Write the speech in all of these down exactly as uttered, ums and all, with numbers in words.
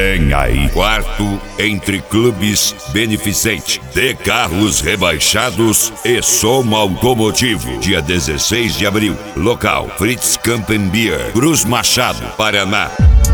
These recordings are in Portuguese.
Vem aí, quarto Entre Clubes Beneficente de carros rebaixados e som automotivo. Dia dezesseis de abril. Local Fritz Campen Beer, Cruz Machado, Paraná.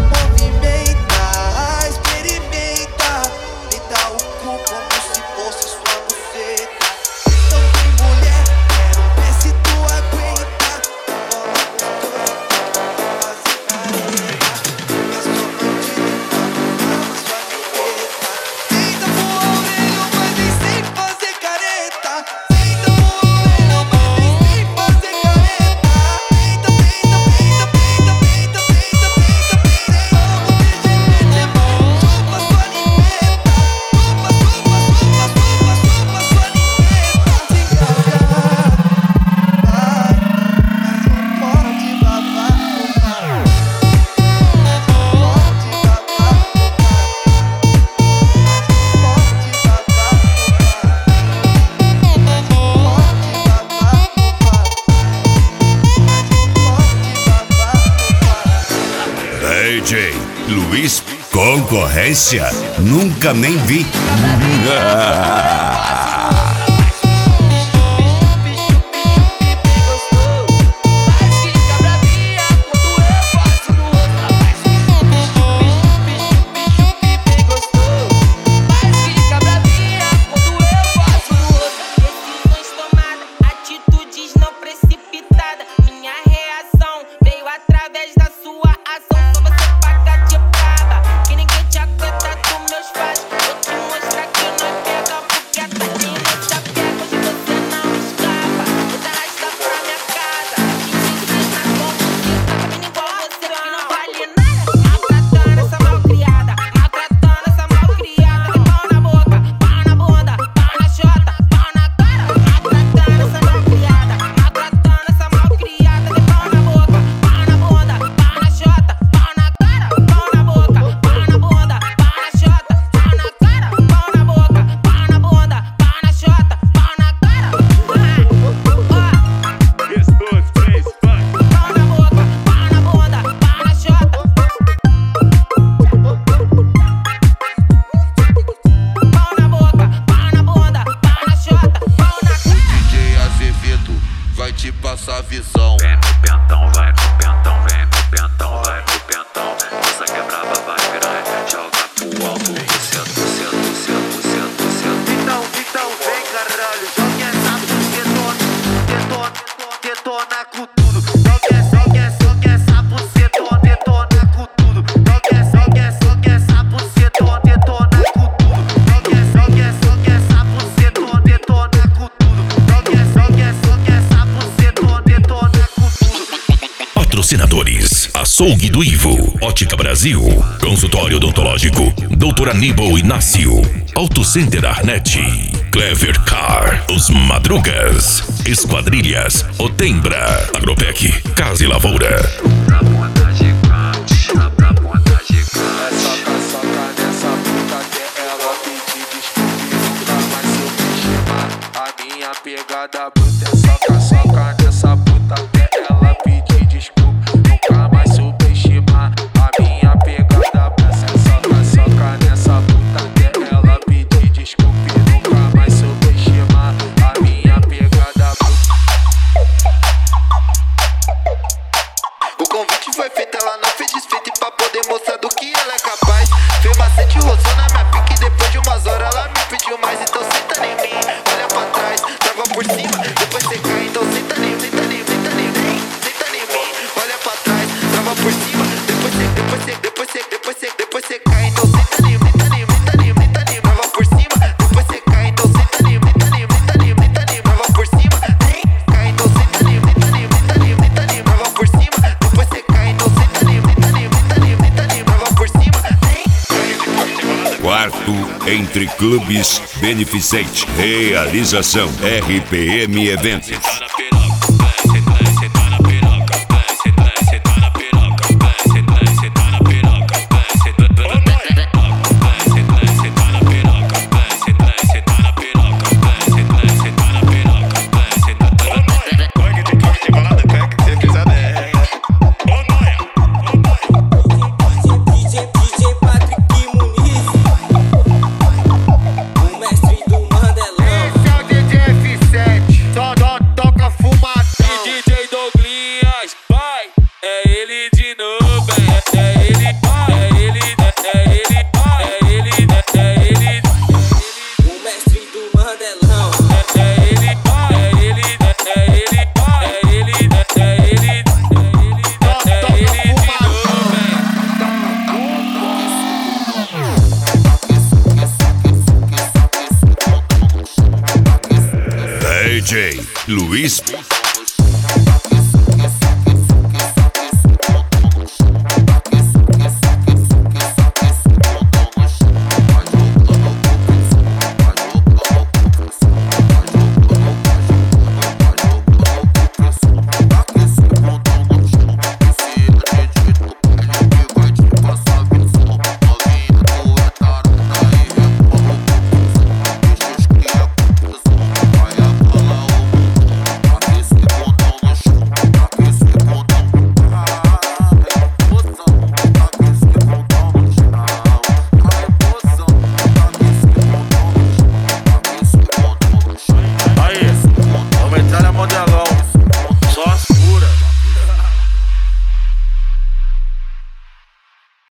D J Luiz, concorrência? Nunca nem vi. Passa a visão. Vem no pentão, vai no pentão, vem no pentão, vai no pentão. Essa que é brava, vai piranha, joga pro alto. Sento, sento, sento, sento, sento. Então, então, vem caralho, joga essa bucetona, detona, detona com tudo. Joga essa, joga essa, joga essa bucetona, detona com tudo. Joga essa, joga essa, joga essa bucetona, detona com tudo. Joga essa, joga essa, joga essa bucetona, detona com tudo. Joga essa, joga essa, joga essa bucetona, detona com tudo. Patrocinadores: Açougue do Ivo, Ótica Brasil, Consultório Odontológico, Doutor Aníbal Inácio, Auto Center Arnet, Clever Car, Os Madrugas, Esquadrilhas, Otembra, Agropec, Casa e Lavoura. Pra ponta gigante, pra ponta gigante. Soca, soca nessa puta até ela pedir desculpa e nunca mais subestimar a minha pegada bruta. É soca, soca nessa puta até ela pedir desculpa, nunca mais subestimar a minha pegada bruta. É soca, soca nessa puta até ela pedir desculpa e nunca mais subestimar a minha pegada bruta. O convite foi feito, ela não fez desfeito e pra poder mostrar do que ela é capaz. Fez macete, roçou na minha pique, depois de umas horas ela me pediu mais. Então senta em mim, olha pra trás, trava por cima, depois cê cai. Então senta em mim, senta em mim, senta em mim, senta em mim, olha pra trás, trava por cima, depois cê, depois cê, depois cê, depois cê, depois cê cai. Então senta em mim, senta em mim, senta em mim, senta em mim, trava por cima, depois cê cai. Então senta em mim, senta em mim, senta em mim, senta em mim, trava por cima, cai. Então senta em mim, senta em mim, senta em mim, senta em mim, trava por cima, depois cê cai. Então senta em mim, senta em mim, senta em mim, senta em mim, trava por cima, cai. Quarto Entre Clubes Beneficente. Realização R P M Eventos. D J Patrick D J Luiz